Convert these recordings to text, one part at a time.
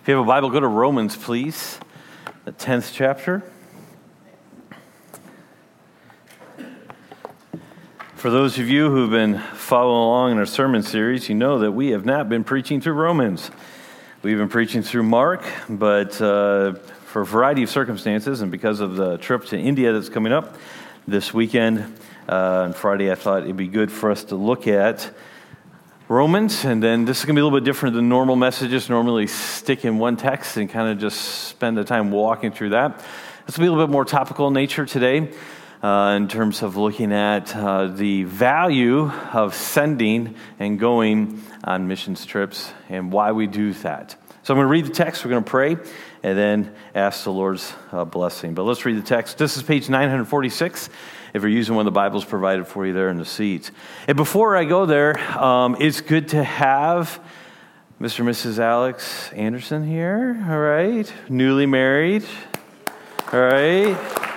If you have a Bible, go to Romans, please, the 10th chapter. For those of you who've been following along in our sermon series, you know that we have not been preaching through Romans. We've been preaching through Mark, but for a variety of circumstances and because of the trip to India that's coming up this weekend, on Friday, I thought it'd be good for us to look at Romans, and then this is going to be a little bit different than normal messages. Normally stick in one text and kind of just spend the time walking through that. This will be a little bit more topical in nature today in terms of looking at the value of sending and going on missions trips and why we do that. So I'm going to read the text, we're going to pray, and then ask the Lord's blessing. But let's read the text. This is page 946. If you're using one of the Bibles provided for you there in the seats. And before I go there, it's good to have Mr. and Mrs. Alex Anderson here, all right? Newly married, all right?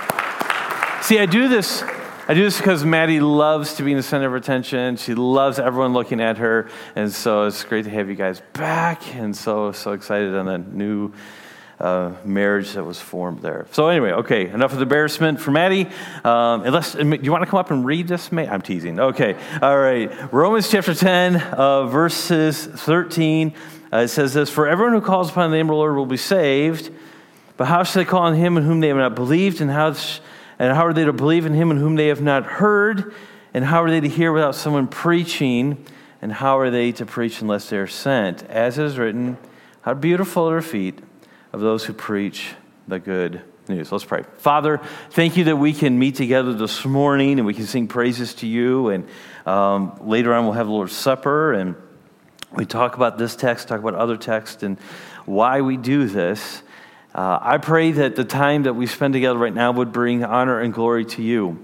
See, I do this because Maddie loves to be in the center of attention. She loves everyone looking at her, and so it's great to have you guys back, and so excited on that new marriage that was formed there. So anyway, okay, enough of the embarrassment for Maddie. Do you want to come up and read this? I'm teasing. Okay, all right. Romans chapter 10, verses 13, it says this, "For everyone who calls upon the name of the Lord will be saved, but how shall they call on him in whom they have not believed? And how are they to believe in him in whom they have not heard? And how are they to hear without someone preaching? And how are they to preach unless they are sent? As it is written, how beautiful are their feet of those who preach the good news." Let's pray. Father, thank you that we can meet together this morning and we can sing praises to you. And later on we'll have the Lord's Supper and we talk about this text, talk about other texts and why we do this. I pray that the time that we spend together right now would bring honor and glory to you.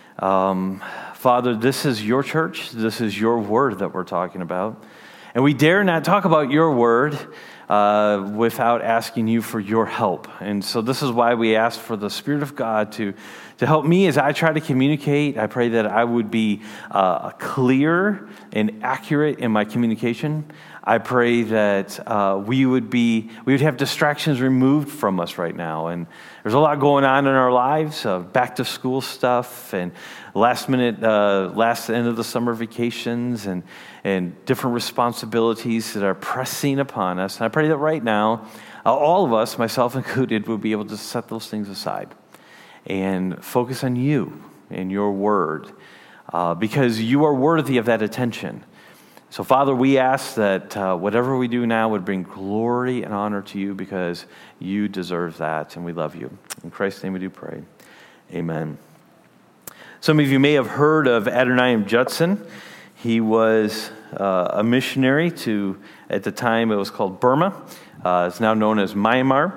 Father, this is your church. This is your word that we're talking about. And we dare not talk about your word without asking you for your help. And so this is why we ask for the Spirit of God to help me as I try to communicate. I pray that I would be clear and accurate in my communication. I pray that we would have distractions removed from us right now. And there's a lot going on in our lives, back to school stuff and last end of the summer vacations and different responsibilities that are pressing upon us. And I pray that right now, all of us, myself included, will be able to set those things aside and focus on you and your word because you are worthy of that attention. So, Father, we ask that whatever we do now would bring glory and honor to you because you deserve that, and we love you. In Christ's name we do pray. Amen. Some of you may have heard of Adoniram Judson. He was a missionary to, at the time it was called Burma. It's now known as Myanmar.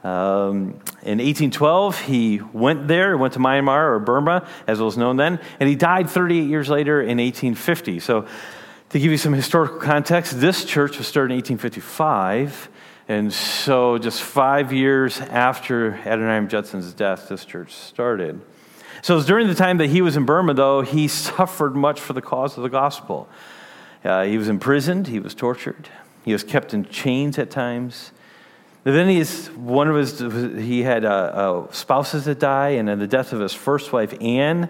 In 1812, he went to Myanmar or Burma, as it was known then, and he died 38 years later in 1850. So, to give you some historical context, this church was started in 1855, and so just 5 years after Adoniram Judson's death, this church started. So it was during the time that he was in Burma, though, he suffered much for the cause of the gospel. He was imprisoned, he was tortured, he was kept in chains at times. But then he had spouses that died, and then the death of his first wife, Anne,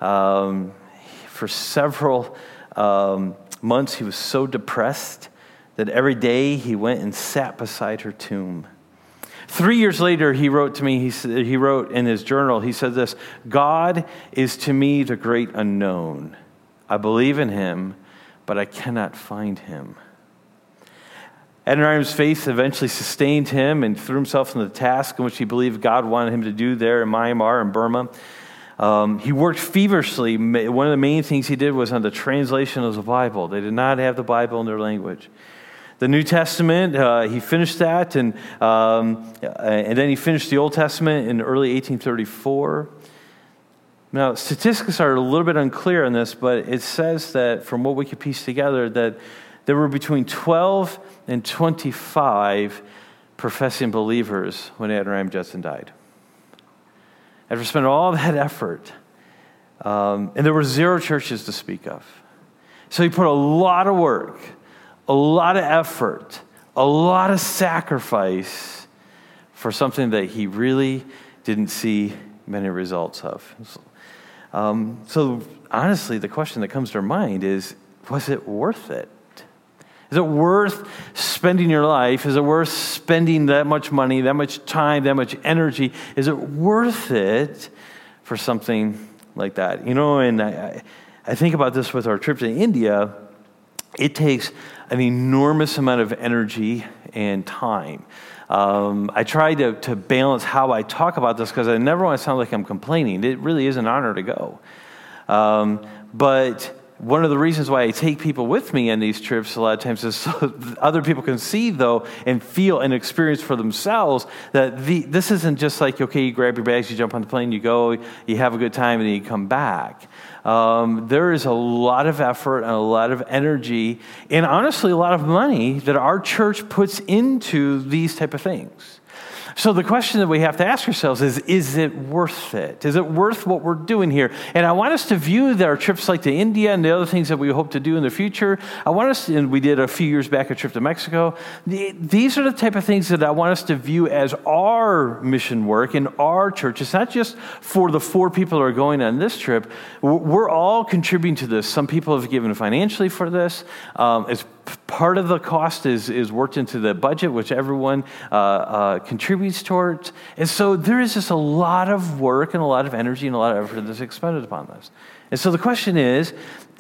for several months, he was so depressed that every day he went and sat beside her tomb. 3 years later, he wrote to me, he wrote in his journal, he said this, "God is to me the great unknown. I believe in him, but I cannot find him." Adoniram's faith eventually sustained him and threw himself into the task in which he believed God wanted him to do there in Myanmar and Burma. He worked feverishly. One of the main things he did was on the translation of the Bible. They did not have the Bible in their language. The New Testament, he finished that, and then he finished the Old Testament in early 1834. Now, statistics are a little bit unclear on this, but it says that, from what we could piece together, that there were between 12 and 25 professing believers when Adoniram Judson died. After spending all that effort, and there were 0 churches to speak of. So he put a lot of work, a lot of effort, a lot of sacrifice for something that he really didn't see many results of. So honestly, the question that comes to our mind is, was it worth it? Is it worth spending your life? Is it worth spending that much money, that much time, that much energy? Is it worth it for something like that? And I think about this with our trip to India. It takes an enormous amount of energy and time. I try to balance how I talk about this because I never want to sound like I'm complaining. It really is an honor to go. But one of the reasons why I take people with me on these trips a lot of times is so other people can see, though, and feel and experience for themselves that this isn't just like, okay, you grab your bags, you jump on the plane, you go, you have a good time, and then you come back. There is a lot of effort and a lot of energy and honestly a lot of money that our church puts into these type of things. So the question that we have to ask ourselves is it worth it? Is it worth what we're doing here? And I want us to view our trips like to India and the other things that we hope to do in the future. And we did a few years back a trip to Mexico. These are the type of things that I want us to view as our mission work in our church. It's not just for the 4 people who are going on this trip. We're all contributing to this. Some people have given financially for this. It's part of the cost is worked into the budget, which everyone contributes towards. And so there is just a lot of work and a lot of energy and a lot of effort that's expended upon this. And so the question is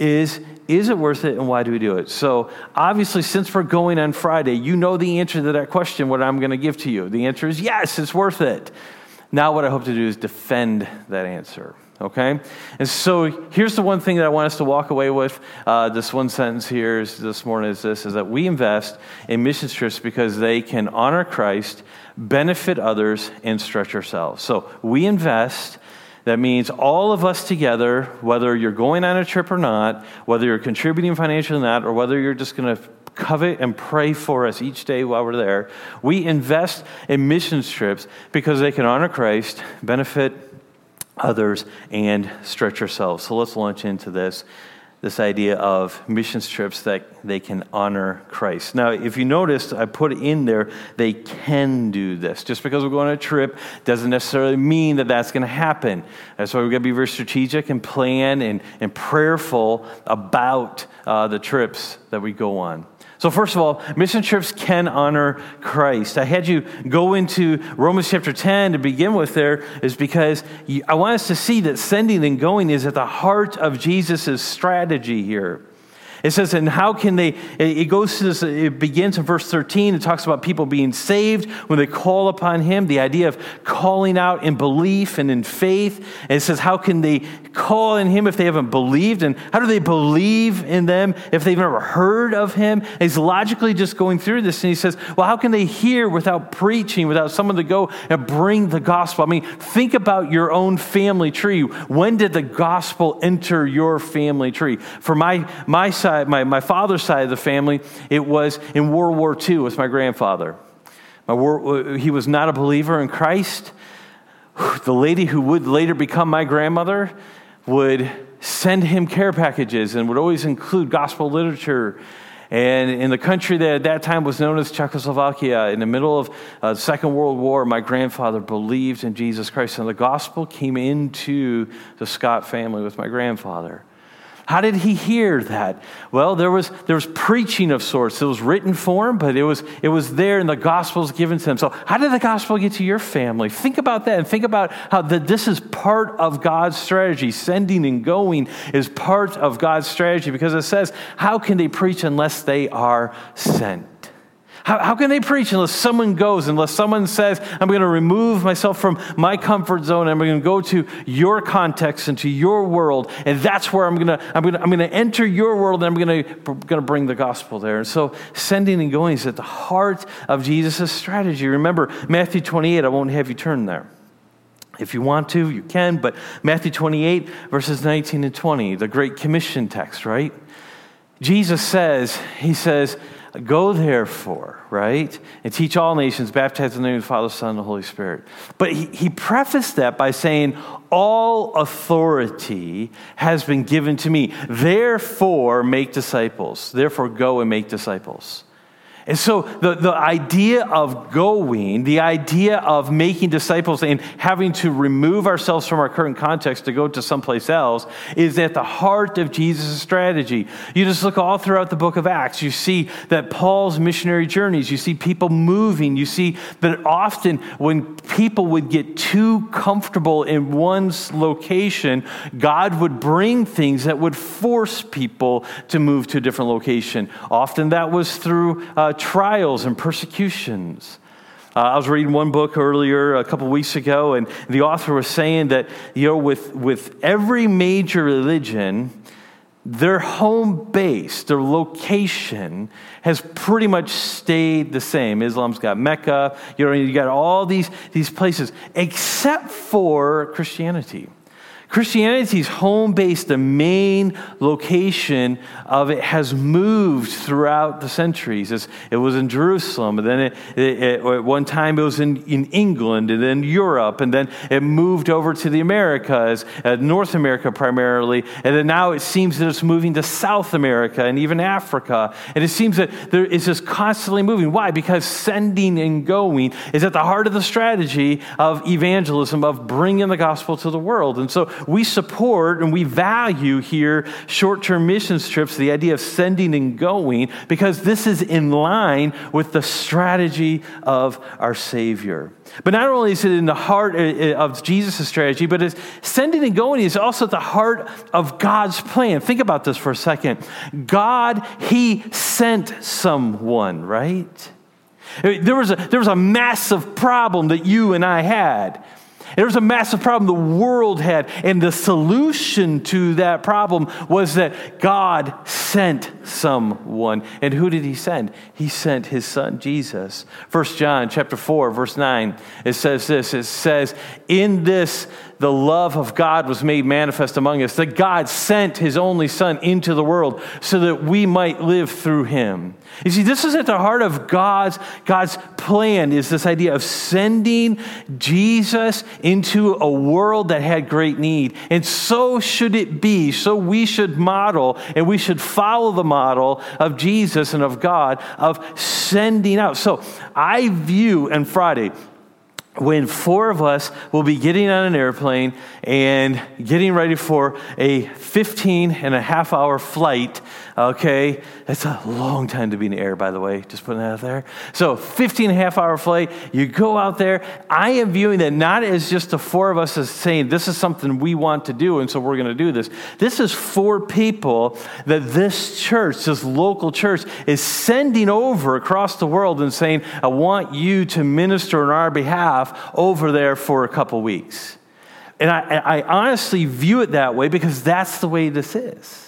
it worth it, and why do we do it? So obviously, since we're going on Friday, you know the answer to that question, what I'm going to give to you. The answer is yes, it's worth it. Now what I hope to do is defend that answer. Okay? And so here's the one thing that I want us to walk away with. This one sentence here this morning is that we invest in mission trips because they can honor Christ, benefit others, and stretch ourselves. So we invest. That means all of us together, whether you're going on a trip or not, whether you're contributing financially or not, or whether you're just going to covet and pray for us each day while we're there, we invest in mission trips because they can honor Christ, benefit others, and stretch ourselves. So let's launch into this idea of mission trips that they can honor Christ. Now, if you noticed, I put in there, they can do this. Just because we're going on a trip doesn't necessarily mean that that's going to happen. That's why we've got to be very strategic and plan and prayerful about the trips that we go on. So first of all, mission trips can honor Christ. I had you go into Romans chapter 10 to begin with there is because I want us to see that sending and going is at the heart of Jesus' strategy here. It says, and how can they, it goes to this, it begins in verse 13. It talks about people being saved when they call upon him, the idea of calling out in belief and in faith. And it says, how can they call in him if they haven't believed? And how do they believe in them if they've never heard of him? And he's logically just going through this. And he says, well, how can they hear without preaching, without someone to go and bring the gospel? I mean, think about your own family tree. When did the gospel enter your family tree? For my side, my father's side of the family, it was in World War II with my grandfather. He was not a believer in Christ. The lady who would later become my grandmother would send him care packages and would always include gospel literature. And in the country that at that time was known as Czechoslovakia, in the middle of the Second World War, my grandfather believed in Jesus Christ, and the gospel came into the Scott family with my grandfather. How did he hear that? Well, there was preaching of sorts. It was written form, but it was there, and the gospel was given to them. So how did the gospel get to your family? Think about that, and think about how this is part of God's strategy. Sending and going is part of God's strategy, because it says, how can they preach unless they are sent? How can they preach unless someone goes, unless someone says, I'm going to remove myself from my comfort zone, and I'm going to go to your context and to your world, and that's where I'm going to enter your world, and I'm going to bring the gospel there. And so sending and going is at the heart of Jesus' strategy. Remember Matthew 28, I won't have you turn there. If you want to, you can, but Matthew 28, verses 19 and 20, the Great Commission text, right? Jesus says, go therefore, right, and teach all nations, baptize in the name of the Father, Son, and the Holy Spirit. But he prefaced that by saying, all authority has been given to me. Therefore, make disciples. Therefore, go and make disciples. And so the idea of going, the idea of making disciples and having to remove ourselves from our current context to go to someplace else is at the heart of Jesus' strategy. You just look all throughout the book of Acts. You see that Paul's missionary journeys, you see people moving. You see that often when people would get too comfortable in one location, God would bring things that would force people to move to a different location. Often that was through trials and persecutions. I was reading one book earlier a couple weeks ago, and the author was saying that, with every major religion, their home base, their location has pretty much stayed the same. Islam's got Mecca, you got all these places, except for Christianity. Christianity's home base, the main location of it, has moved throughout the centuries. It was in Jerusalem, and then at one time it was in England, and then Europe, and then it moved over to the Americas, North America primarily, and then now it seems that it's moving to South America and even Africa. And it seems that there is just constantly moving. Why? Because sending and going is at the heart of the strategy of evangelism, of bringing the gospel to the world. And so we support and we value here short-term missions trips, the idea of sending and going, because this is in line with the strategy of our Savior. But not only is it in the heart of Jesus' strategy, but it's sending and going is also at the heart of God's plan. Think about this for a second. God, He sent someone, right? There was a massive problem that you and I had. There was a massive problem the world had, and the solution to that problem was that God sent someone. And who did He send? He sent His Son, Jesus. 1 John chapter 4, verse 9, it says this. It says, in this, the love of God was made manifest among us, that God sent His only Son into the world so that we might live through Him. You see, this is at the heart of God's plan, is this idea of sending Jesus into a world that had great need. And so should it be. So we should model, and we should follow the model of Jesus and of God, of sending out. So I view, and Friday, when 4 of us will be getting on an airplane and getting ready for a 15-and-a-half-hour flight, okay? That's a long time to be in the air, by the way, just putting that out there. So 15-and-a-half-hour flight, you go out there. I am viewing that not as just the 4 of us as saying, this is something we want to do, and so we're going to do this. This is 4 people that this church, this local church, is sending over across the world and saying, I want you to minister on our behalf over there for a couple weeks. And I honestly view it that way because that's the way this is.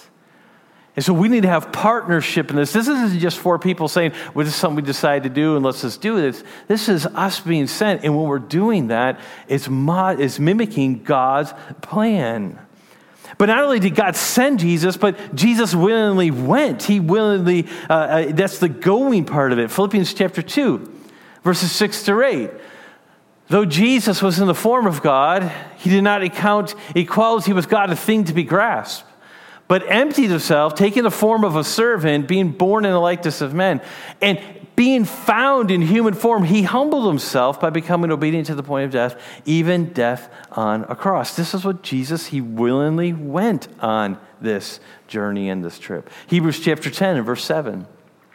And so we need to have partnership in this. This isn't just 4 people saying, well, this is something we decide to do and let's just do this. This is us being sent. And when we're doing that, it's mimicking God's plan. But not only did God send Jesus, but Jesus willingly went. He willingly, that's the going part of it. Philippians chapter 2, verses 6-8. Though Jesus was in the form of God, He did not account equality with God a thing to be grasped, but emptied Himself, taking the form of a servant, being born in the likeness of men. And being found in human form, He humbled Himself by becoming obedient to the point of death, even death on a cross. This is what Jesus, He willingly went on this journey and this trip. Hebrews chapter 10 and verse 7.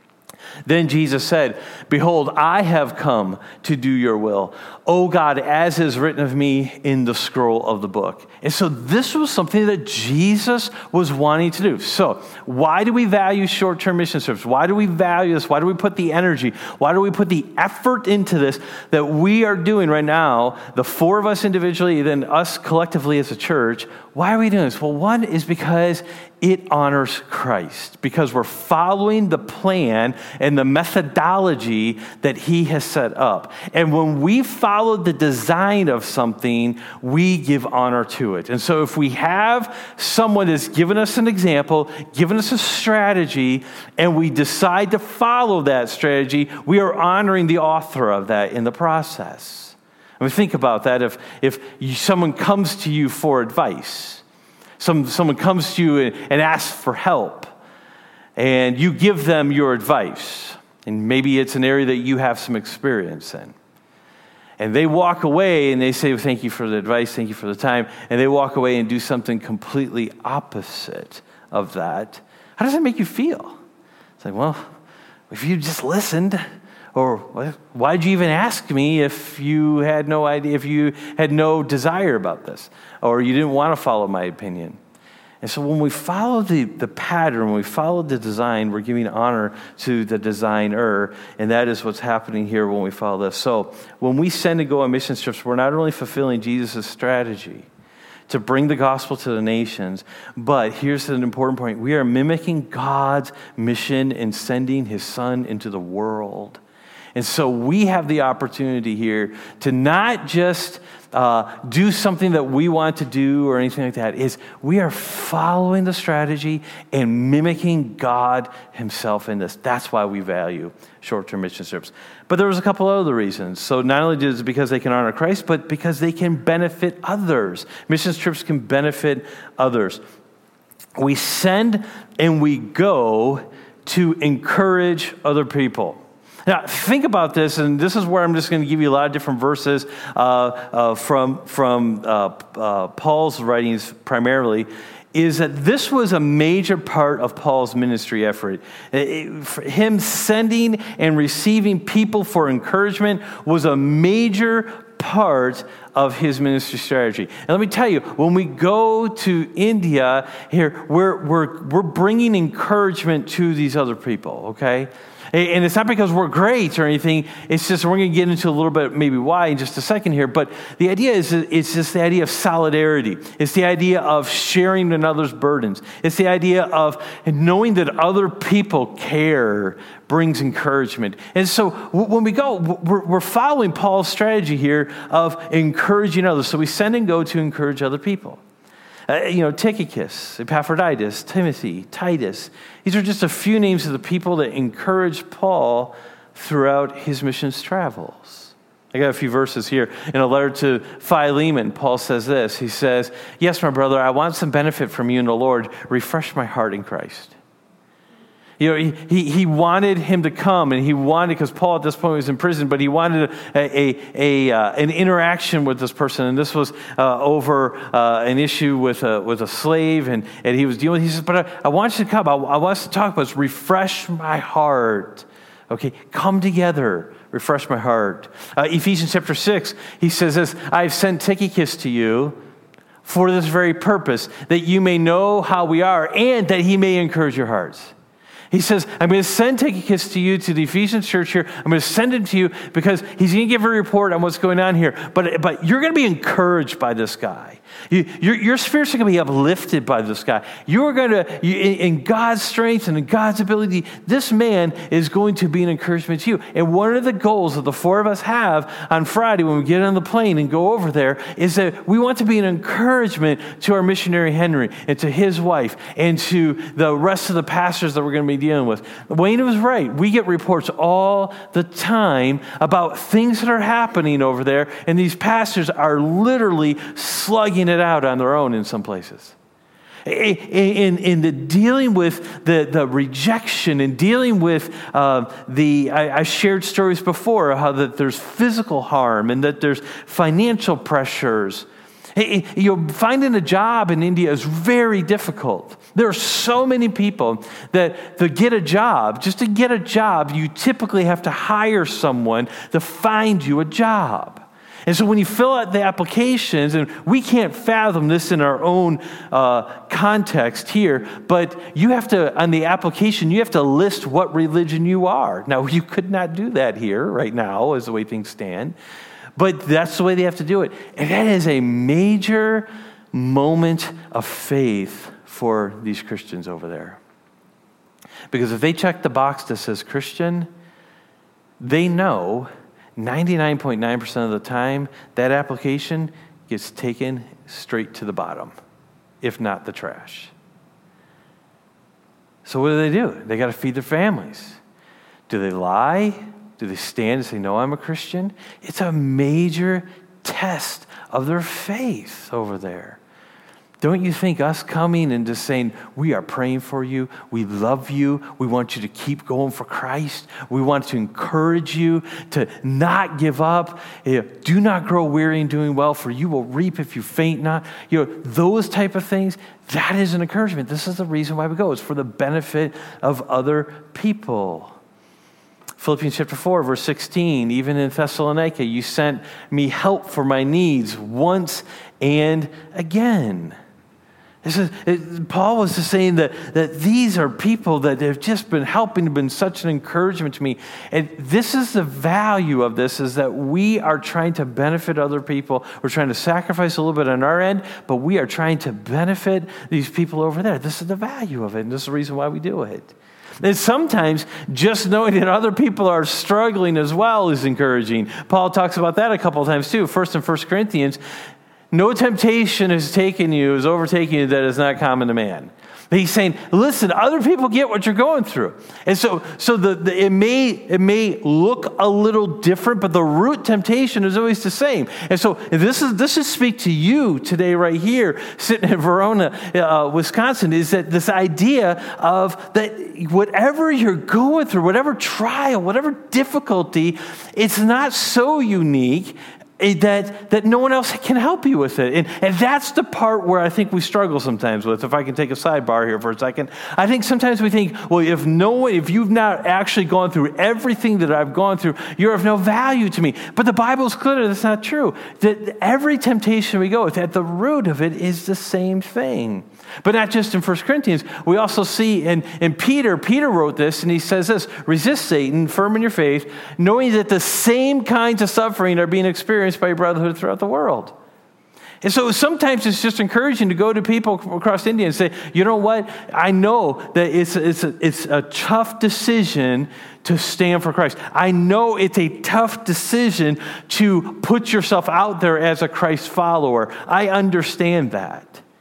Then Jesus said, behold, I have come to do your will, O God, as is written of me in the scroll of the book. And so this was something that Jesus was wanting to do. So why do we value short-term mission trips? Why do we value this? Why do we put the energy? Why do we put the effort into this that we are doing right now, the 4 of us individually, then us collectively as a church? Why are we doing this? Well, one is because it honors Christ, because we're following the plan and the methodology that He has set up. And when we follow the design of something, we give honor to it. And so if we have someone that's given us an example, given us a strategy, and we decide to follow that strategy, we are honoring the author of that in the process. I mean, think about that. If someone comes to you for advice, someone comes to you and asks for help, and you give them your advice, And maybe it's an area that you have some experience in. And they walk away and they say, well, thank you for the advice, thank you for the time. And they walk away and do something completely opposite of that. How does that make you feel? It's like, well, if you just listened, or why'd you even ask me if you had no idea, if you had no desire about this, or you didn't want to follow my opinion? And so when we follow the pattern, when we follow the design, we're giving honor to the designer, and that is what's happening here when we follow this. So when we send and go on mission trips, we're not only fulfilling Jesus' strategy to bring the gospel to the nations, but here's an important point. We are mimicking God's mission in sending his son into the world. And so we have the opportunity here to not just do something that we want to do or anything like that. Is we are following the strategy and mimicking God himself in this. That's why we value short-term mission trips. But there was a couple other reasons. So not only is it because they can honor Christ, but because they can benefit others. Mission trips can benefit others. We send and we go to encourage other people. Now, think about this, and this is where I'm just going to give you a lot of different verses from Paul's writings primarily, is that this was a major part of Paul's ministry effort. Him sending and receiving people for encouragement was a major part of his ministry strategy. And let me tell you, when we go to India here, we're bringing encouragement to these other people, okay? And it's not because we're great or anything. It's just we're going to get into a little bit maybe why in just a second here. But the idea is it's just the idea of solidarity. It's the idea of sharing another's burdens. It's the idea of knowing that other people care brings encouragement. And so when we go, we're following Paul's strategy here of encouraging others. So we send and go to encourage other people. Tychicus, Epaphroditus, Timothy, Titus. These are just a few names of the people that encouraged Paul throughout his missions travels. I got a few verses here. In a letter to Philemon, Paul says this. He says, yes, my brother, I want some benefit from you in the Lord. Refresh my heart in Christ. He wanted him to come, and he wanted, because Paul at this point was in prison, but he wanted an interaction with this person, and this was over an issue with a slave, and he was dealing with. He says, "But I want you to come. I want us to talk about this. Refresh my heart. Okay, come together. Refresh my heart." Ephesians chapter 6, he says this: "I've sent Tychicus to you for this very purpose, that you may know how we are, and that he may encourage your hearts." He says, I'm going to send Tychicus to you, to the Ephesians church here. I'm going to send him to you because he's going to give a report on what's going on here. But you're going to be encouraged by this guy. Your spirits are going to be uplifted by this guy. You're going to, in God's strength and in God's ability, this man is going to be an encouragement to you. And one of the goals that the four of us have on Friday when we get on the plane and go over there is that we want to be an encouragement to our missionary Henry and to his wife and to the rest of the pastors that we're going to be dealing with. Wayne was right. We get reports all the time about things that are happening over there, and these pastors are literally slugging it out on their own in some places. In the dealing with the rejection and dealing with I shared stories before how that there's physical harm and that there's financial pressures. Finding a job in India is very difficult. There are so many people that to get a job, just to get a job, you typically have to hire someone to find you a job. And so when you fill out the applications, and we can't fathom this in our own context here, but you have to, on the application, you have to list what religion you are. Now, you could not do that here right now as the way things stand, but that's the way they have to do it. And that is a major moment of faith for these Christians over there. Because if they check the box that says Christian, they know 99.9% of the time, that application gets taken straight to the bottom, if not the trash. So what do? They got to feed their families. Do they lie? Do they stand and say, no, I'm a Christian? It's a major test of their faith over there. Don't you think us coming and just saying, we are praying for you, we love you, we want you to keep going for Christ, we want to encourage you to not give up, do not grow weary in doing well, for you will reap if you faint not. Those type of things, that is an encouragement. This is the reason why we go. It's for the benefit of other people. Philippians chapter 4, verse 16, even in Thessalonica, you sent me help for my needs once and again. Paul was just saying that these are people that have just been helping, been such an encouragement to me. And this is the value of this, is that we are trying to benefit other people. We're trying to sacrifice a little bit on our end, but we are trying to benefit these people over there. This is the value of it, and this is the reason why we do it. And sometimes just knowing that other people are struggling as well is encouraging. Paul talks about that a couple of times too. First in 1 Corinthians, no temptation has overtaken you that is not common to man. But he's saying, listen, other people get what you're going through. And so it may look a little different, but the root temptation is always the same. And so this is speak to you today right here, sitting in Verona, Wisconsin, is that this idea of that whatever you're going through, whatever trial, whatever difficulty, it's not so unique that no one else can help you with it. And that's the part where I think we struggle sometimes with, if I can take a sidebar here for a second. I think sometimes we think, well, if you've not actually gone through everything that I've gone through, you're of no value to me. But the Bible's clear that's not true. That every temptation we go with, at the root of it is the same thing. But not just in 1 Corinthians. We also see in Peter wrote this, and he says this, resist Satan, firm in your faith, knowing that the same kinds of suffering are being experienced by your brotherhood throughout the world. And so sometimes it's just encouraging to go to people across India and say, you know what, I know that it's a tough decision to stand for Christ. I know it's a tough decision to put yourself out there as a Christ follower. I understand that.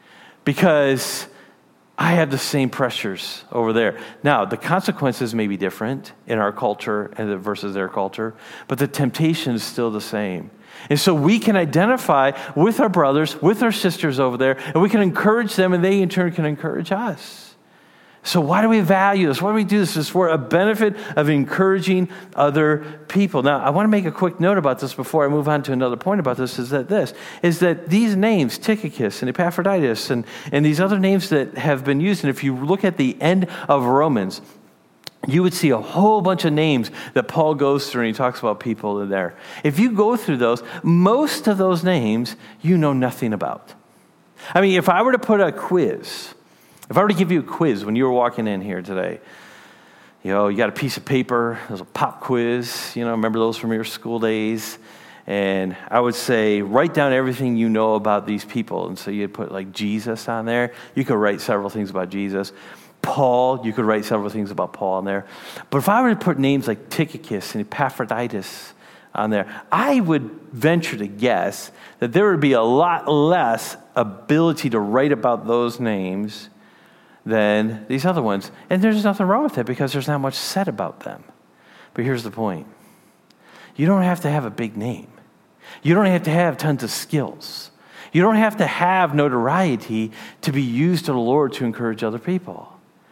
Because I have the same pressures over there. Now, the consequences may be different in our culture versus their culture, but the temptation is still the same. And so we can identify with our brothers, with our sisters over there, and we can encourage them, and they in turn can encourage us. So why do we value this? Why do we do this? It's for a benefit of encouraging other people. Now, I want to make a quick note about this before I move on to another point about this, is that these names, Tychicus and Epaphroditus, and these other names that have been used, and if you look at the end of Romans, you would see a whole bunch of names that Paul goes through, and he talks about people in there. If you go through those, most of those names you know nothing about. I mean, if I were to put a quiz, if I were to give you a quiz when you were walking in here today, you got a piece of paper, there's a pop quiz, remember those from your school days? And I would say, write down everything you know about these people. And so you'd put like Jesus on there. You could write several things about Jesus. Paul, you could write several things about Paul on there. But if I were to put names like Tychicus and Epaphroditus on there, I would venture to guess that there would be a lot less ability to write about those names than these other ones. And there's nothing wrong with it because there's not much said about them. But here's the point. You don't have to have a big name. You don't have to have tons of skills. You don't have to have notoriety to be used to the Lord to encourage other people.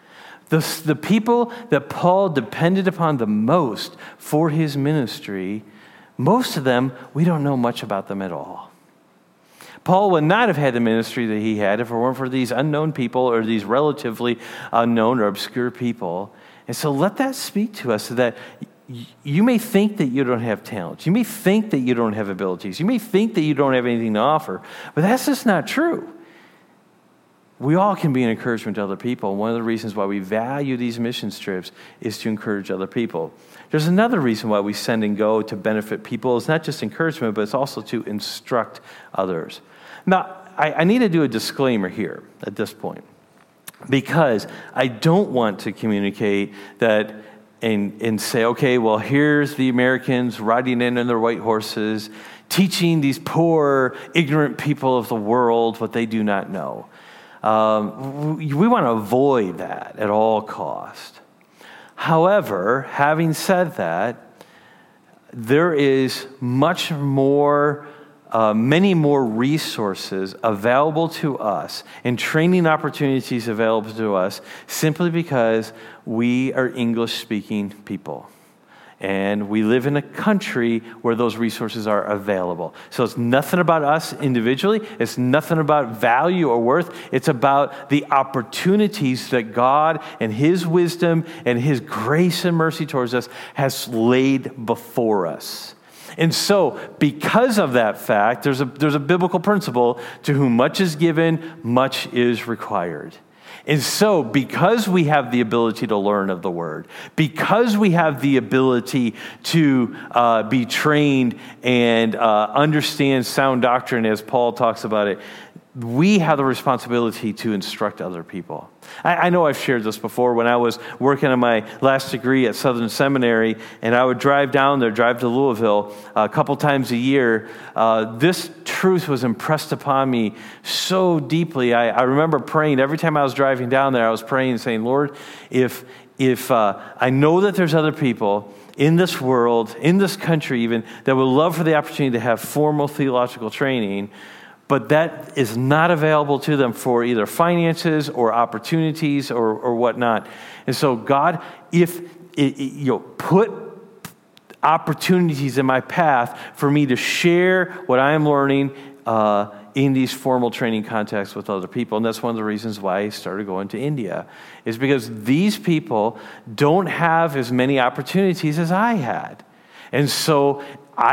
The people that Paul depended upon the most for his ministry, most of them, we don't know much about them at all. Paul would not have had the ministry that he had if it weren't for these unknown people or these relatively unknown or obscure people. And so let that speak to us so that you may think that you don't have talents. You may think that you don't have abilities. You may think that you don't have anything to offer. But that's just not true. We all can be an encouragement to other people. One of the reasons why we value these mission trips is to encourage other people. There's another reason why we send and go to benefit people. It's not just encouragement, but it's also to instruct others. Now, I need to do a disclaimer here at this point, because I don't want to communicate that and say, okay, well, here's the Americans riding in on their white horses, teaching these poor, ignorant people of the world what they do not know. We want to avoid that at all cost. However, having said that, there is much more many more resources available to us and training opportunities available to us simply because we are English-speaking people. And we live in a country where those resources are available. So it's nothing about us individually. It's nothing about value or worth. It's about the opportunities that God and His wisdom and His grace and mercy towards us has laid before us. And so, because of that fact, there's a biblical principle: to whom much is given, much is required. And so, because we have the ability to learn of the Word, because we have the ability to be trained and understand sound doctrine, as Paul talks about it, we have the responsibility to instruct other people. I know I've shared this before. When I was working on my last degree at Southern Seminary, and I would drive to Louisville a couple times a year, this truth was impressed upon me so deeply. I remember praying every time I was driving down there. I was praying and saying, Lord, if I know that there's other people in this world, in this country even, that would love for the opportunity to have formal theological training, but that is not available to them for either finances or opportunities or whatnot. And so, God, if put opportunities in my path for me to share what I am learning in these formal training contexts with other people. And that's one of the reasons why I started going to India, is because these people don't have as many opportunities as I had. And so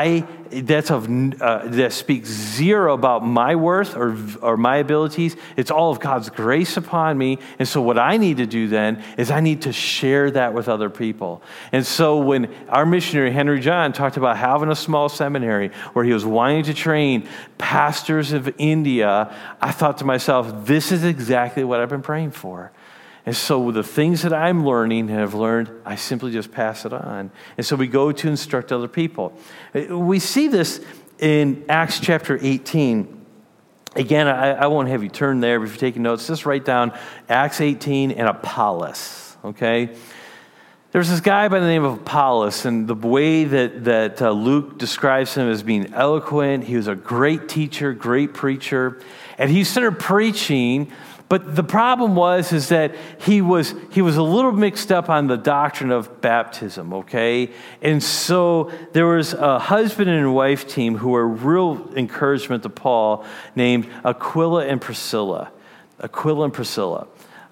that speaks zero about my worth or my abilities. It's all of God's grace upon me. And so what I need to do then is I need to share that with other people. And so when our missionary, Henry John, talked about having a small seminary where he was wanting to train pastors of India, I thought to myself, this is exactly what I've been praying for. And so the things that I'm learning and have learned, I simply just pass it on. And so we go to instruct other people. We see this in Acts chapter 18. Again, I won't have you turn there, but if you're taking notes, just write down Acts 18 and Apollos, okay? There's this guy by the name of Apollos, and the way that Luke describes him as being eloquent, he was a great teacher, great preacher, and he started preaching. But the problem is that he was a little mixed up on the doctrine of baptism, okay? And so there was a husband and wife team who were real encouragement to Paul, named Aquila and Priscilla. Aquila and Priscilla.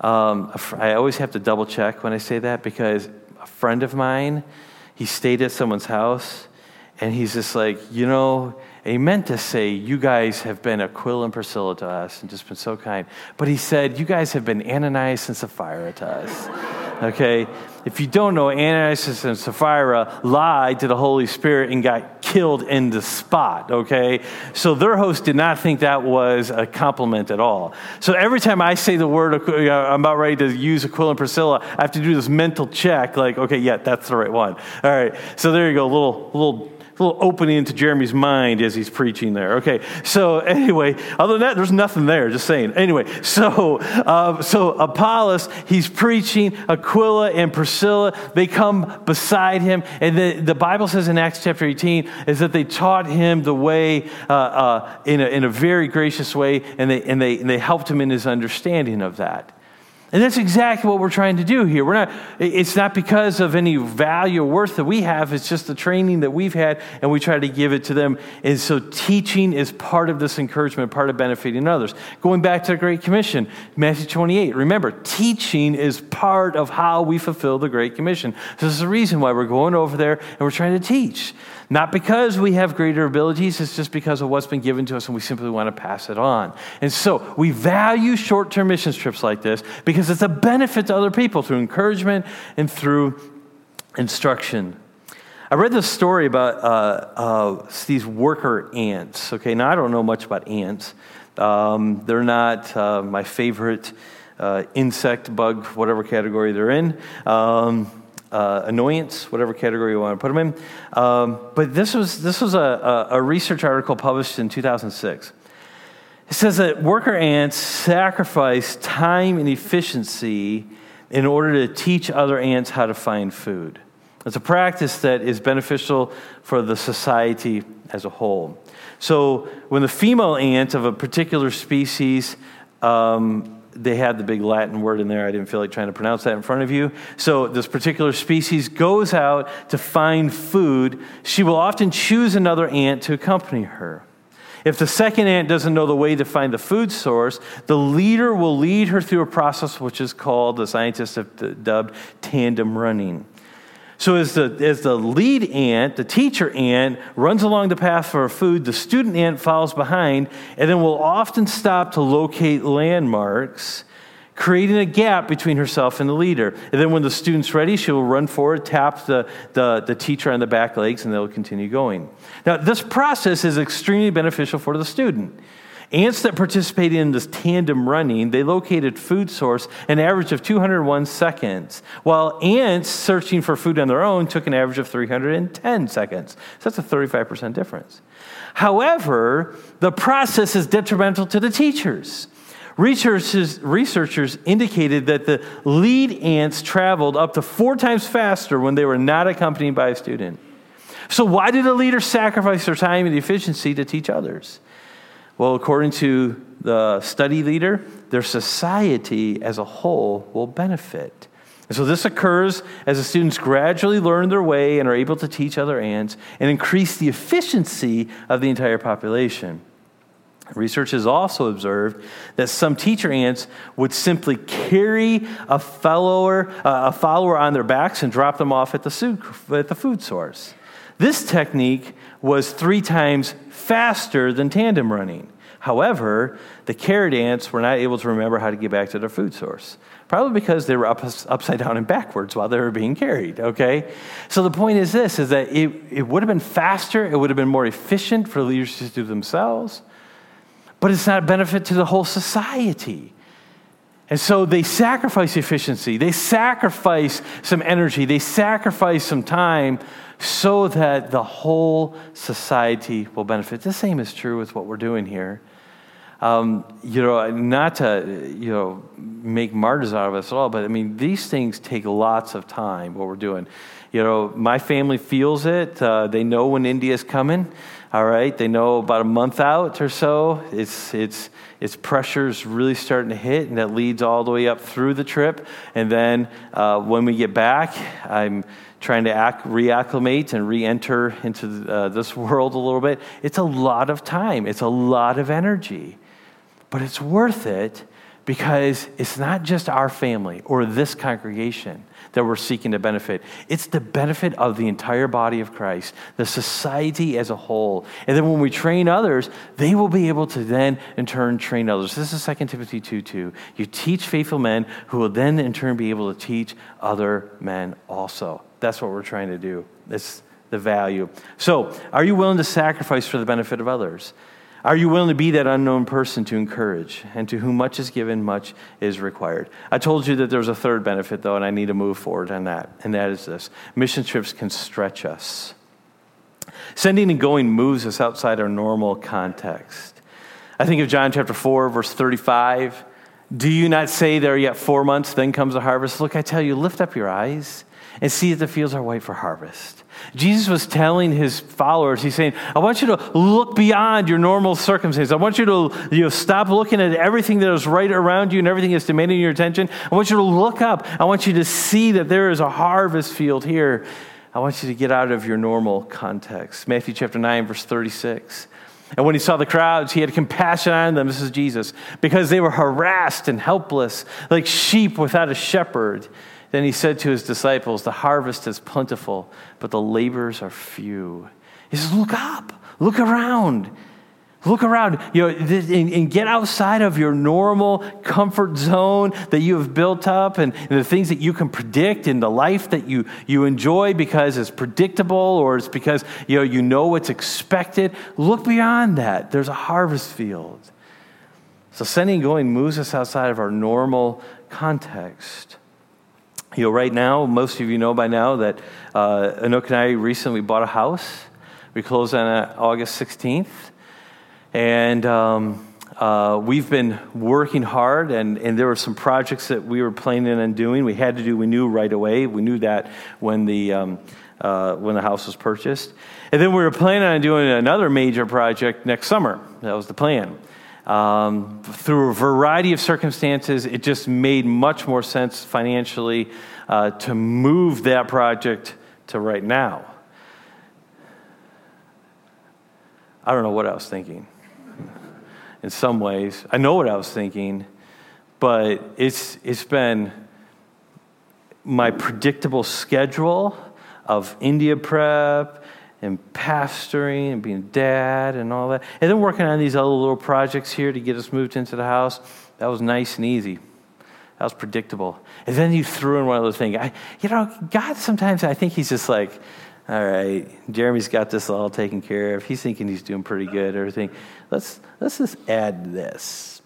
I always have to double check when I say that, because a friend of mine, he stayed at someone's house, and he's just like, he meant to say, you guys have been Aquila and Priscilla to us and just been so kind. But he said, you guys have been Ananias and Sapphira to us. Okay? If you don't know, Ananias and Sapphira lied to the Holy Spirit and got killed in the spot. Okay? So their host did not think that was a compliment at all. So every time I say the word, I'm about ready to use Aquila and Priscilla, I have to do this mental check, like, okay, yeah, that's the right one. All right. So there you go, little opening into Jeremy's mind as he's preaching there. Okay, so anyway, other than that, there's nothing there, just saying. Anyway, so Apollos, he's preaching, Aquila and Priscilla, they come beside him, and the Bible says in Acts chapter 18 is that they taught him the way in a very gracious way, and they helped him in his understanding of that. And that's exactly what we're trying to do here. It's not because of any value or worth that we have. It's just the training that we've had, and we try to give it to them. And so teaching is part of this encouragement, part of benefiting others. Going back to the Great Commission, Matthew 28. Remember, teaching is part of how we fulfill the Great Commission. So this is the reason why we're going over there and we're trying to teach. Not because we have greater abilities, it's just because of what's been given to us, and we simply want to pass it on. And so we value short-term mission trips like this because it's a benefit to other people through encouragement and through instruction. I read this story about these worker ants. Okay, now I don't know much about ants. They're not my favorite insect, bug, whatever category they're in. Annoyance, whatever category you want to put them in. But this was a research article published in 2006. It says that worker ants sacrifice time and efficiency in order to teach other ants how to find food. It's a practice that is beneficial for the society as a whole. So when the female ant of a particular species, they had the big Latin word in there. I didn't feel like trying to pronounce that in front of you. So this particular species goes out to find food. She will often choose another ant to accompany her. If the second ant doesn't know the way to find the food source, the leader will lead her through a process which is called, the scientists have dubbed, tandem running. So as the lead ant, the teacher ant, runs along the path for food, the student ant follows behind and then will often stop to locate landmarks, creating a gap between herself and the leader. And then when the student's ready, she will run forward, tap the teacher on the back legs, and they'll continue going. Now, this process is extremely beneficial for the student. Ants that participated in this tandem running, they located food source an average of 201 seconds, while ants searching for food on their own took an average of 310 seconds. So that's a 35% difference. However, the process is detrimental to the teachers. Researchers indicated that the lead ants traveled up to 4 times faster when they were not accompanied by a student. So why did the leader sacrifice their time and efficiency to teach others? Well, according to the study leader, their society as a whole will benefit. And so this occurs as the students gradually learn their way and are able to teach other ants and increase the efficiency of the entire population. Research has also observed that some teacher ants would simply carry a follower on their backs and drop them off at the food source. This technique was 3 times faster than tandem running. However, the carrot ants were not able to remember how to get back to their food source, probably because they were upside down and backwards while they were being carried, okay? So the point is this, is that it would have been faster, it would have been more efficient for leaders to do themselves, but it's not a benefit to the whole society. And so they sacrifice efficiency, they sacrifice some energy, they sacrifice some time so that the whole society will benefit. The same is true with what we're doing here. Not to, make martyrs out of us at all, but I mean, these things take lots of time, what we're doing. My family feels it. They know when India's coming. All right. They know about a month out or so. Its pressure's really starting to hit, and that leads all the way up through the trip. And then when we get back, I'm trying to reacclimate and re-enter into this world a little bit. It's a lot of time. It's a lot of energy. But it's worth it because it's not just our family or this congregation that we're seeking to benefit. It's the benefit of the entire body of Christ, the society as a whole. And then when we train others, they will be able to then, in turn, train others. This is 2 Timothy 2:2. You teach faithful men who will then, in turn, be able to teach other men also. That's what we're trying to do. It's the value. So, are you willing to sacrifice for the benefit of others? Are you willing to be that unknown person to encourage? And to whom much is given, much is required. I told you that there's a third benefit, though, and I need to move forward on that. And that is this. Mission trips can stretch us. Sending and going moves us outside our normal context. I think of John chapter 4, verse 35. Do you not say there are yet 4 months, then comes the harvest? Look, I tell you, lift up your eyes and see that the fields are white for harvest. Jesus was telling his followers, he's saying, I want you to look beyond your normal circumstances. I want you to stop looking at everything that is right around you and everything that's demanding your attention. I want you to look up. I want you to see that there is a harvest field here. I want you to get out of your normal context. Matthew chapter 9, verse 36. And when he saw the crowds, he had compassion on them, this is Jesus, because they were harassed and helpless, like sheep without a shepherd. Then he said to his disciples, the harvest is plentiful, but the laborers are few. He says, look up, look around, and get outside of your normal comfort zone that you have built up and the things that you can predict in the life that you enjoy because it's predictable or it's because you know what's expected. Look beyond that. There's a harvest field. So sending and going moves us outside of our normal context. Right now, most of you know by now that Anouk and I recently bought a house. We closed on August 16th. And we've been working hard, and there were some projects that we were planning on doing. We knew right away. We knew that when the house was purchased. And then we were planning on doing another major project next summer. That was the plan. Through a variety of circumstances, it just made much more sense financially to move that project to right now. I don't know what I was thinking. In some ways, I know what I was thinking, but it's been my predictable schedule of India prep and pastoring and being a dad and all that, and then working on these other little projects here to get us moved into the house. That was nice and easy. That was predictable. And then you threw in one other thing. God sometimes I think he's just like, all right, Jeremy's got this all taken care of. He's thinking he's doing pretty good. Everything. Let's just add this.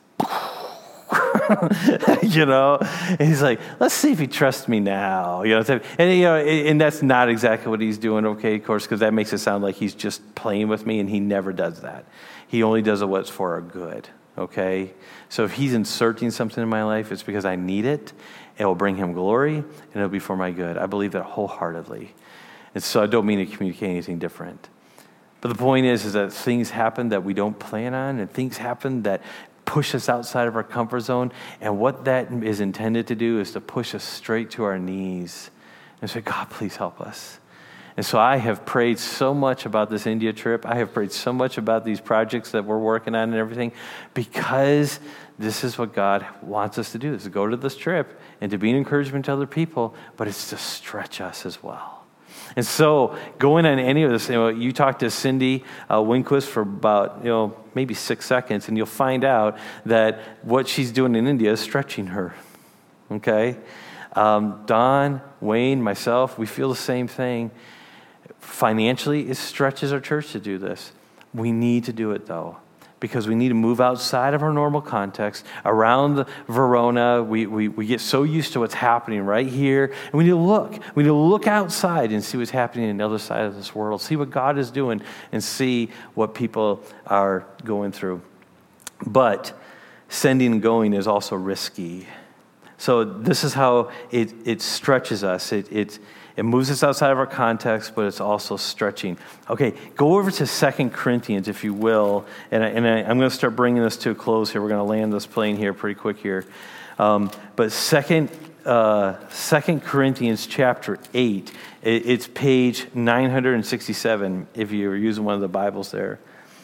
And he's like, let's see if he trusts me now. And that's not exactly what he's doing. Okay, of course, because that makes it sound like he's just playing with me, and he never does that. He only does it what's for our good. Okay, so if he's inserting something in my life, it's because I need it. It will bring him glory, and it'll be for my good. I believe that wholeheartedly. And so I don't mean to communicate anything different. But the point is that things happen that we don't plan on, and things happen that push us outside of our comfort zone. And what that is intended to do is to push us straight to our knees and say, God, please help us. And so I have prayed so much about this India trip. I have prayed so much about these projects that we're working on and everything, because this is what God wants us to do, is to go to this trip and to be an encouragement to other people, but it's to stretch us as well. And so going on any of this, you talk to Cindy Winquist for about, maybe 6 seconds, and you'll find out that what she's doing in India is stretching her, okay? Don, Wayne, myself, we feel the same thing. Financially, it stretches our church to do this. We need to do it, though, because we need to move outside of our normal context. Around Verona, we get so used to what's happening right here, and we need to look. We need to look outside and see what's happening on the other side of this world, see what God is doing, and see what people are going through. But sending and going is also risky. So this is how it stretches us. It moves us outside of our context, but it's also stretching. Okay, go over to 2 Corinthians, if you will, and I'm going to start bringing this to a close here. We're going to land this plane here pretty quick here. But 2 Corinthians chapter 8, it's page 967, if you're using one of the Bibles there.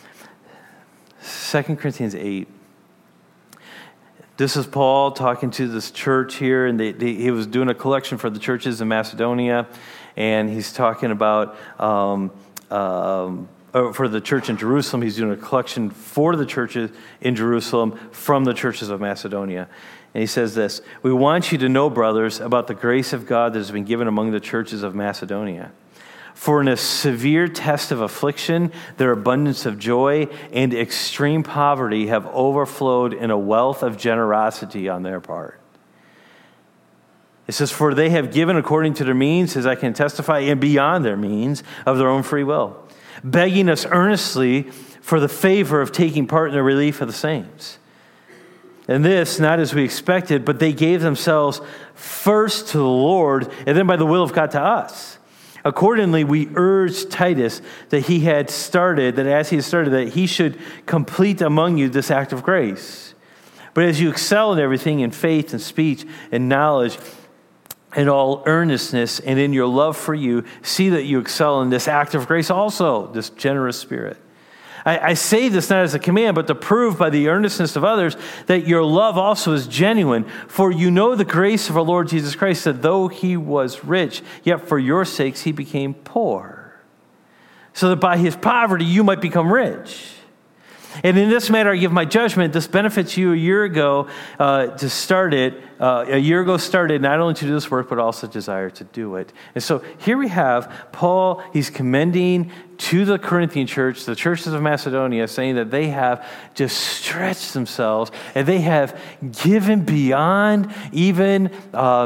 2 Corinthians 8. This is Paul talking to this church here, and he was doing a collection for the churches in Macedonia, and he's talking about, for the church in Jerusalem, he's doing a collection for the churches in Jerusalem from the churches of Macedonia. And he says this: "We want you to know, brothers, about the grace of God that has been given among the churches of Macedonia. For in a severe test of affliction, their abundance of joy and extreme poverty have overflowed in a wealth of generosity on their part." It says, "For they have given according to their means, as I can testify, and beyond their means, of their own free will, begging us earnestly for the favor of taking part in the relief of the saints. And this, not as we expected, but they gave themselves first to the Lord, and then by the will of God to us. Accordingly, we urged Titus that as he had started, that he should complete among you this act of grace. But as you excel in everything, in faith and speech and knowledge, in all earnestness and in your love for you, see that you excel in this act of grace also, this generous spirit. I say this not as a command, but to prove by the earnestness of others that your love also is genuine. For you know the grace of our Lord Jesus Christ, that though he was rich, yet for your sakes he became poor, so that by his poverty you might become rich. And in this matter I give my judgment. This benefits you a year ago started not only to do this work, but also desire to do it." And so here we have Paul, he's commending to the Corinthian church, the churches of Macedonia, saying that they have just stretched themselves and they have given beyond even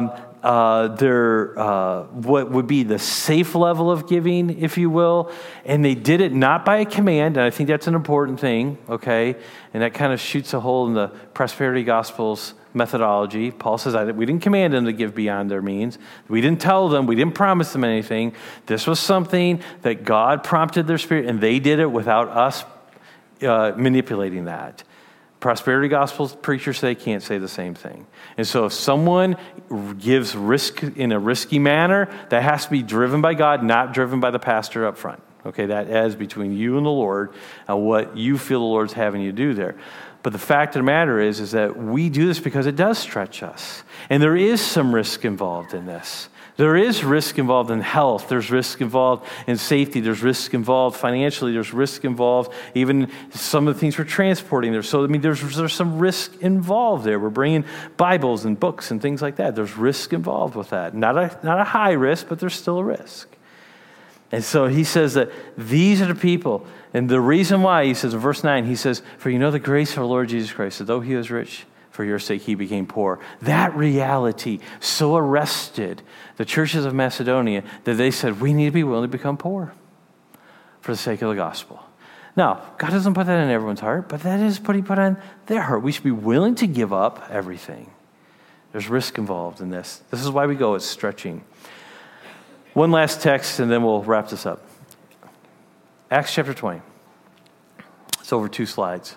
what would be the safe level of giving, if you will, and they did it not by a command, and I think that's an important thing, okay? And that kind of shoots a hole in the prosperity gospel's methodology. Paul says we didn't command them to give beyond their means. We didn't tell them. We didn't promise them anything. This was something that God prompted their spirit, and they did it without us manipulating that. Prosperity gospel preachers say can't say the same thing. And so if someone gives risk in a risky manner, that has to be driven by God, not driven by the pastor up front. Okay, that is between you and the Lord and what you feel the Lord's having you do there. But the fact of the matter is that we do this because it does stretch us. And there is some risk involved in this. There is risk involved in health. There's risk involved in safety. There's risk involved financially. There's risk involved even some of the things we're transporting there. So, there's some risk involved there. We're bringing Bibles and books and things like that. There's risk involved with that. Not a high risk, but there's still a risk. And so he says that these are the people. And the reason why, he says in verse 9, he says, "For you know the grace of our Lord Jesus Christ, that though he was rich, for your sake he became poor." That reality so arrested the churches of Macedonia that they said, we need to be willing to become poor for the sake of the gospel. Now, God doesn't put that in everyone's heart, but that is what he put on their heart. We should be willing to give up everything. There's risk involved in this. This is why we go, it's stretching. One last text, and then we'll wrap this up. Acts chapter 20. It's over 2 slides.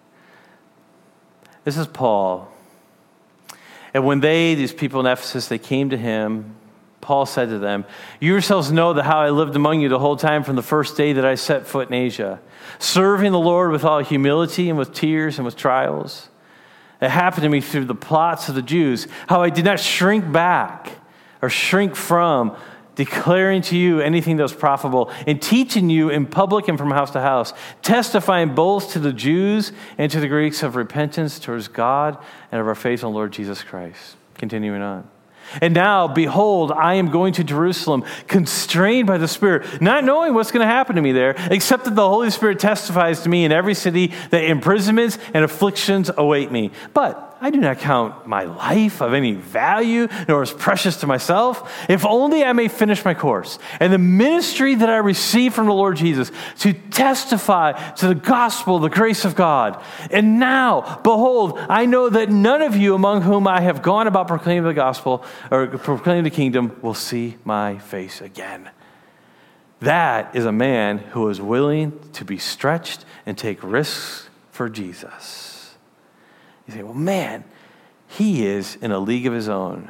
This is Paul. And when these people in Ephesus, they came to him, Paul said to them, "You yourselves know that how I lived among you the whole time from the first day that I set foot in Asia, serving the Lord with all humility and with tears and with trials. It happened to me through the plots of the Jews, how I did not shrink back or shrink from declaring to you anything that was profitable, and teaching you in public and from house to house, testifying both to the Jews and to the Greeks of repentance towards God and of our faith in the Lord Jesus Christ." Continuing on. "And now, behold, I am going to Jerusalem, constrained by the Spirit, not knowing what's going to happen to me there, except that the Holy Spirit testifies to me in every city that imprisonments and afflictions await me. But I do not count my life of any value, nor as precious to myself, if only I may finish my course and the ministry that I received from the Lord Jesus, to testify to the gospel, the grace of God. And now, behold, I know that none of you among whom I have gone about proclaiming the gospel or proclaiming the kingdom will see my face again." That is a man who is willing to be stretched and take risks for Jesus. You say, well, man, he is in a league of his own.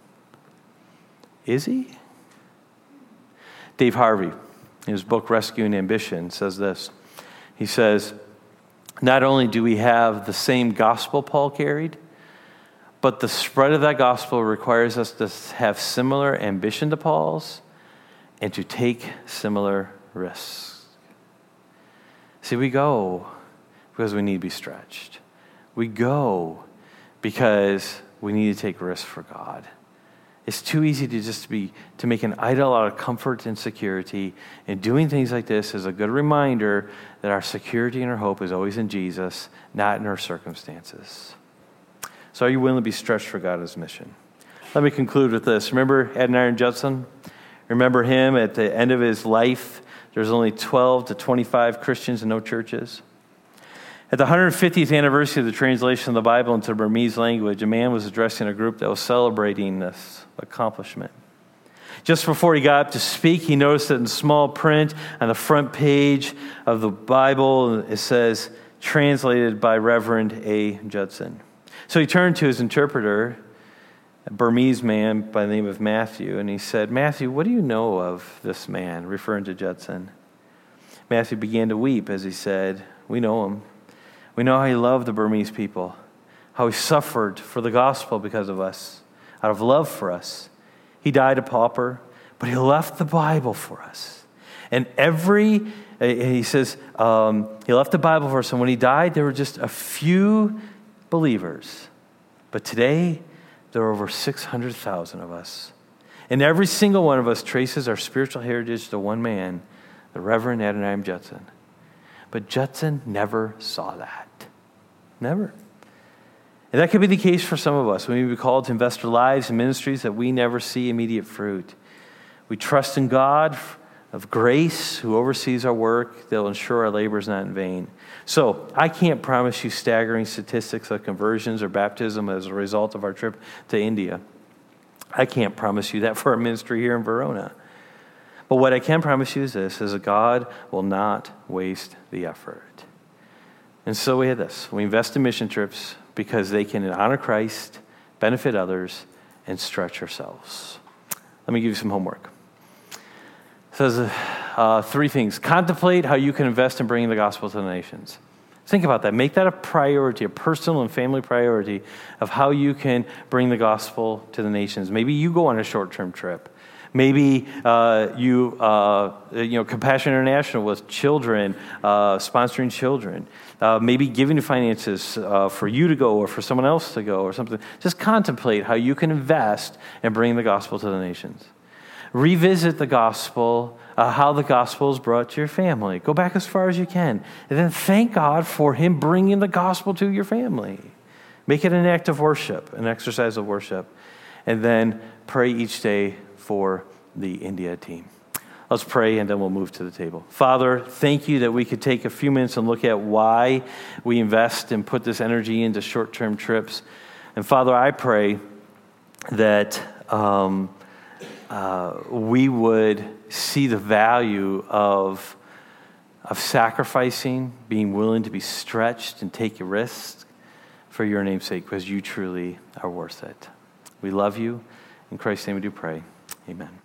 Is he? Dave Harvey, in his book Rescuing Ambition, says this. He says, "Not only do we have the same gospel Paul carried, but the spread of that gospel requires us to have similar ambition to Paul's and to take similar risks." See, we go because we need to be stretched. We go because we need to take risks for God. It's too easy to make an idol out of comfort and security. And doing things like this is a good reminder that our security and our hope is always in Jesus, not in our circumstances. So are you willing to be stretched for God's mission? Let me conclude with this. Remember Adoniram Judson? Remember him at the end of his life? There's only 12 to 25 Christians and no churches. At the 150th anniversary of the translation of the Bible into the Burmese language, a man was addressing a group that was celebrating this accomplishment. Just before he got up to speak, he noticed that in small print on the front page of the Bible, it says, "Translated by Reverend A. Judson." So he turned to his interpreter, a Burmese man by the name of Matthew, and he said, "Matthew, what do you know of this man?" referring to Judson. Matthew began to weep as he said, "We know him. We know how he loved the Burmese people, how he suffered for the gospel because of us, out of love for us. He died a pauper, but he left the Bible for us. And he says, he left the Bible for us, and when he died, there were just a few believers. But today, there are over 600,000 of us. And every single one of us traces our spiritual heritage to one man, the Reverend Adoniram Judson. But Judson never saw that. Never. And that could be the case for some of us. We may be called to invest our lives in ministries that we never see immediate fruit. We trust in God of grace who oversees our work that will ensure our labor is not in vain. So I can't promise you staggering statistics of conversions or baptism as a result of our trip to India. I can't promise you that for our ministry here in Verona. But what I can promise you is this, is that God will not waste the effort. And so we have this. We invest in mission trips because they can honor Christ, benefit others, and stretch ourselves. Let me give you some homework. It says 3 things. Contemplate how you can invest in bringing the gospel to the nations. Think about that. Make that a priority, a personal and family priority of how you can bring the gospel to the nations. Maybe you go on a short-term trip. Maybe Compassion International with children, sponsoring children. Maybe giving finances for you to go or for someone else to go or something. Just contemplate how you can invest in bringing the gospel to the nations. Revisit the gospel, how the gospel is brought to your family. Go back as far as you can. And then thank God for him bringing the gospel to your family. Make it an act of worship, an exercise of worship. And then pray each day for the India team. Let's pray and then we'll move to the table. Father, thank you that we could take a few minutes and look at why we invest and put this energy into short-term trips. And Father, I pray that we would see the value of sacrificing, being willing to be stretched and take a risk for your name's sake, because you truly are worth it. We love you. In Christ's name we do pray. Amen.